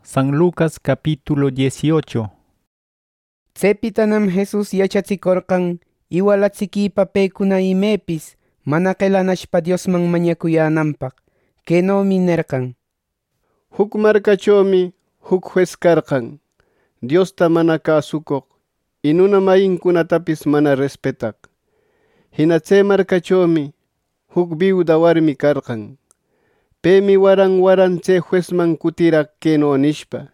San Lucas capítulo 18. Tsepitanam Jesus yachatsikorqan iwalatsikipa paykuna imepis mana qelanashpa Diosman mañakuyananpaq. Kenomi nerqan: Huk markachawmi huk juez karqan, Diosta mana kasukuq y nuna mayinkunatapis mana respetaq. Hina chay markachawmi huk viuda warmi karqan. Pemi waran chay juezman kutiraq keno nishpa: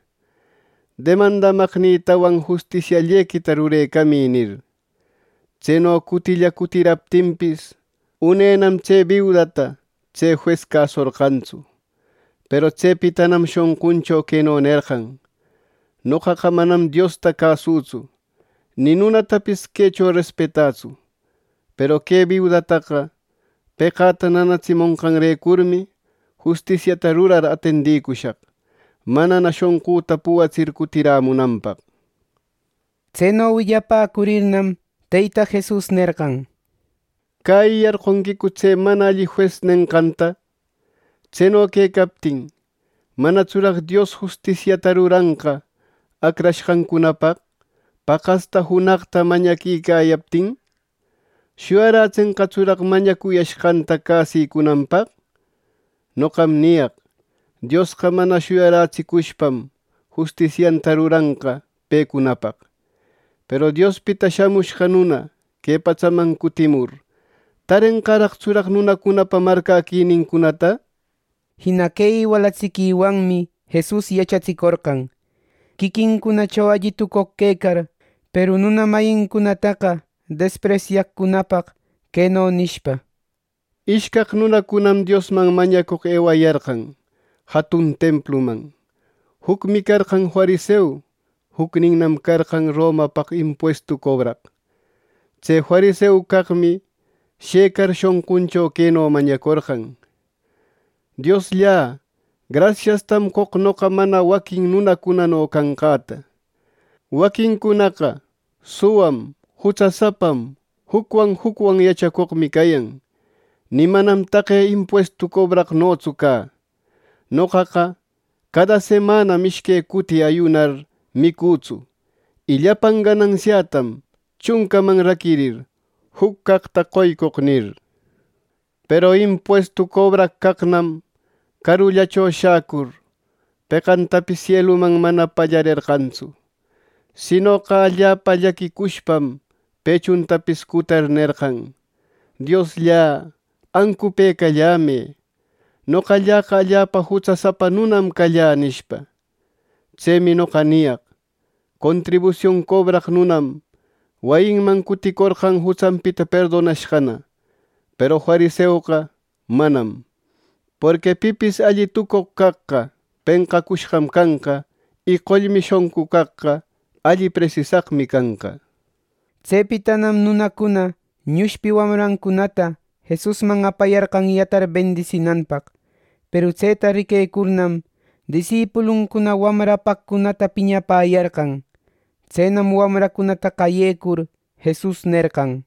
demandamaqniytawan justicialleykita ruraykami nir. Chayno kutiraptinpis unaynam chay viudata chay juez kasurqantsu. Pero chaypitanam shunqunchaw keno nerqan: noqaqa manam Diosta kasutsu, ni nunatapis kaychaw respetatsu. Pero kay viudataqa peqata nanachimunqanraykurmi justiciata rurar atendikushaq, manana shunquta puwachir kutiramunanpaq. Chayno willapakurirnam Tayta Jesus nerqan: ¿Kay yarqunkiku chay mana alli juez nenqanta? Chayno kaykaptin, ¿manachuraq Dios justiciata ruranqa akrashqankunapaq, paqasta hunaqta mañakiykayaptin? ¿Shuyarachinqachuraq mañakuyashqanta kasiykunanpaq? Noqam niyaq: Diosqa mana shuyarachikushpam justicianta ruranqa paykunapaq. Pero Diospita shamushqa nuna kay pachaman kutimur, ¿tarinqaraqchuraq nunakunapa markakiyninkunata? Hina kay iwalachikiwanmi Jesus yachatsikorqan, kikinkunachaw alli tukuq kaykar, pero nuna mayinkunataqa despreciaqkunapaq keno nishpa: Ishkaq nunakunam Diosman mañakuq aywayarqan hatun templuman. Hukmi karqan fariseo, hukninnam karqan Romapaq impuestu cobraq. Chay fariseo kaqmi shaykar shunqunchaw keno mañakurqan: Dioslla, graciastam quq noqa mana wakin nunakunano kanqata. Wakinkunaqa suwam, huchasapam, hukwan yachakuqmi kayan, ni manam taqay impuestu cobraqnotsu ka. Noqaqa cada semana mishkay kuti ayunar mikutsu, y llapan gananciatam chunkaman rakirir huk kaqta qoykuq nir. Pero impuestu cobraq kaqnam karullachaw shakur, peqantapis cieluman mana pallarirqantsu, sinoqa allapa llakikushpam pechuntapis kutar nerqan: Dioslla, ankupaykallämi, noqallaqa allapa huchasapa nunam kallá nishpa. Chaymi noqa niyaq: contribución cobraq nunam wayinman kutikorqan huchanpita perdonashqana, pero fariseoqa manam. Porque pipis alli tukuq kaqqa penqakushqam kanqa, y qollmi shunqu kaqqa alli precisaqmi kanqa. Chaypitanam nunakuna ñushpi wamrankunata Jesusman apayarqan yatar bendicinanpaq. Pero chayta rikaykurnam disipulunkuna wamrapaqkunata piñapayarqan. Chaynam wamrakunata qayaykur Jesus nerqan: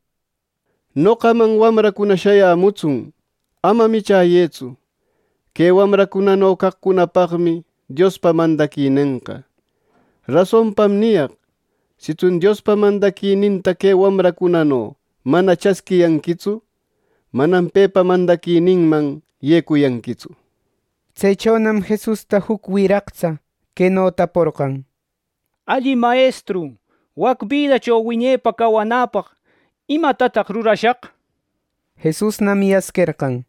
Noqaman wamrakuna shayamutsun, ama michayetsu. Kay wamrakunano kaqkunapaqmi Diospa mandakiyninqa. Razonpam niyaq: sichun Diospa mandakiyninta kay wamrakunano mana chaskiyankitsu, manam paypa mandakiyninman yaykuyankitsu. Chaychawnam Jesusta huk wiraqcha keno taporqan: Alli maestru, wak vidachaw wiñaypa kawanapaq imatataq rurashaq? Jesusnam yaskerqan: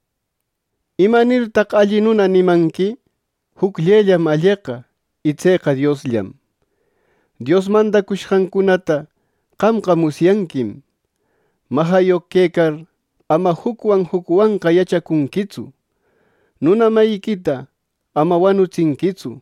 ¿Imanirtaq alli nuna nimanki? Hukllallam alliqa, y chayqa Diosllam. Dios mandakushqankunata qamqa musyankim. Mahayuq kaykar ama hukwanqa yachakunkitsu. Nuna maykita ama wanuchinkitsu.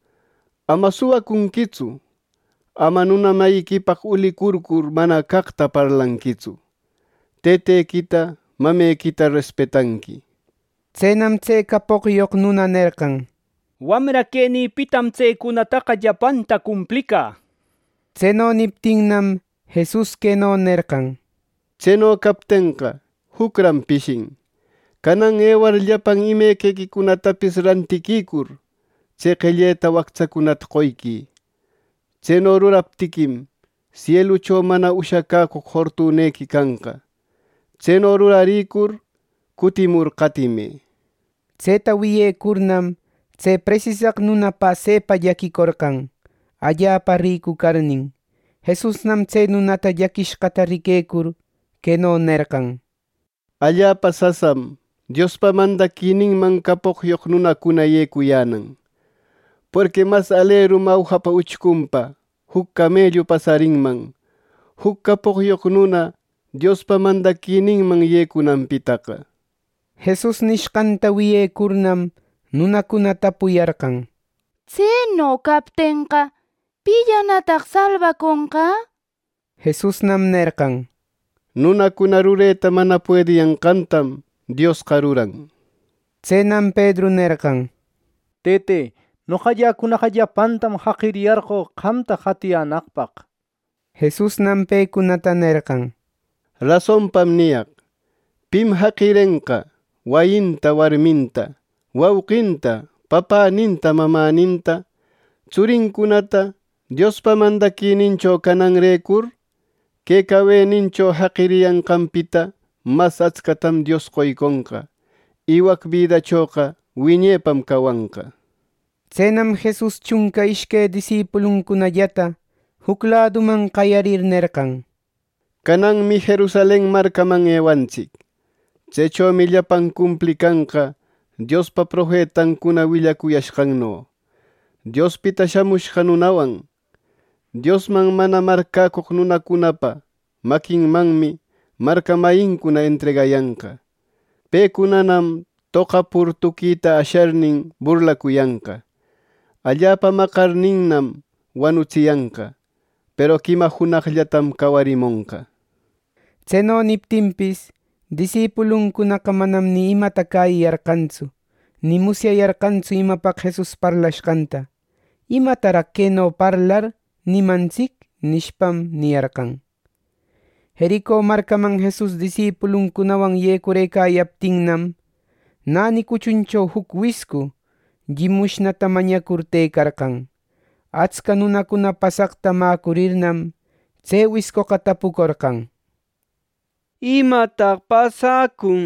Ama suwakunkitsu. Ama nuna maykipaq ulikurkur mana kaqta parlankitsu. Taytaykita, mamaykita respetanki. Chaynam chay kapuqyuq nuna nerqan: Wamra kayniypitam chaykunataqa llapanta kumplika. Chayno niptinnam Jesus keno nerqan: Chayno kaptinqa hukram pishin. Kanan aywar llapan imaykaykikunatapis rantikikur, chay qillayta waqtsakunata qoyki. Chayno ruraptikim cielucho mana ushakakuq fortuneki kanqa. Chayno rurarikur kutimur qatime. Chayta wiyekurnam chay precisaq nuna pasepa llakikorqan, allapa riku karnin. Jesusnam chay nunata llakishqata rikaykur keno nerqan: Allapa sasam Diospa mandakininman kapuqyoq nunakuna yekuyanan. Porque mas aleru mawjapa uchkumpa huk camello pasarinman, huk kapuqyoq nuna Diospa mandakininman yekunanpitaqa. Jesus nishqanta wiyekurnam nunakuna tapuyarqan: Chayno kaptinqa pillanataq salvakunqa? Jesusnam nerqan: Nunakuna rurayta mana puediyanqantam Dios qaruran. Chaynam Pedro nerqan: Tete, noqallakunaqa llapantam haqiriyarqu qamta qatiyanaqpaq. Jesusnam paykunata nerqan: Razonpam niyaq, pim haqirenqa wayinta warminta, wawqinta, papaninta, mamaninta, churinkunata Diospa mandakinincho kananrekur, kay kawenincho haqiriyanqanpita mas achkatam Dios qoykunqa, iwak vidachoqa wiñepam kawanqa. Chaynam Jesus chunka ishkay disipulunkunallata huk laduman qayarir nerqan: Kananmi Jerusalén markaman ewanchik. Chaychomi llapan kumplikanqa Diospa profetankuna willakuyashqanno. Diospita shamushqa nunawan, Diosman mana markakuq nunakunapa makinmanmi marka-mayinkuna entregayanqa. Paykunanam toqapur tukita asharnin burlakuyanqa. Allapa maqarninnam wanuchiyanqa, pero quima hunaqllatam kawarimunqa. Chayno niptinpis disipulunkunaqa manam ni imata kayiyarqanchu, ni musyayarqanchu imapaq Jesus parlashqanta. Imataraq kayno parlar nimanchik nishpam niyarqan. Jericó markaman Jesus disipulunkunawan yekuraykayaptinnam, nani kuchuncho huk wisku llimushnata mañakur taykarqan. Achka nunakuna pasaqta makurirnam chay wiskuqa tapukorqan: ¿Imataq pasakun?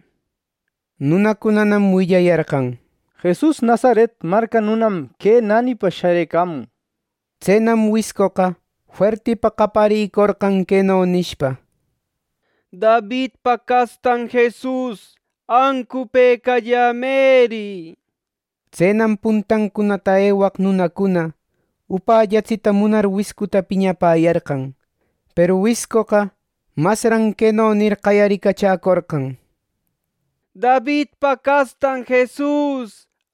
Nunakunanam willayarqan: Jesus Nazaret marka nunam kay nanipa sharaykamun. Chaynam wiskuqa fuertipa qapariykorqan keno nishpa: Davidpa kastan Jesus, ankupaykallamari. Chaynam puntankunata eywaq nunakuna upallachita munar wiskuta piñapayarqan. Pero wiskuqa masran keno nir qayarikachakorqan: Davidpa kastan Jesus,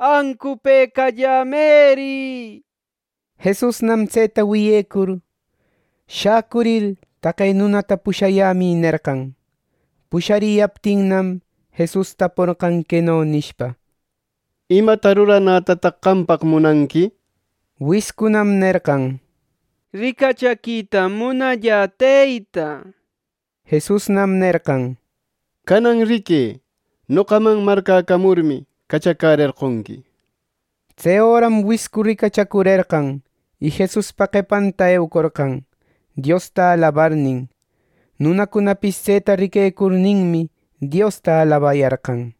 ankupaykallamari. Jesusnam chayta wiyekur shakurir taqay nunata pushayami nerqan. Pushariyaptinnam Jesus taporqan keno nishpa: Imata ruranätataq qampaq munanki? Wiskunam nerqan: Rikachakita munalla tayta. Jesusnam nerqan: Kanan riki, noqaman markakamurmi kachakarerqunki. Chay horam wisku rikachakurerqan y Jesuspa qipanta ewkorqan, Diosta alabarnin. Nunakunapis chayta rikaykurninmi Diosta alabayarqan.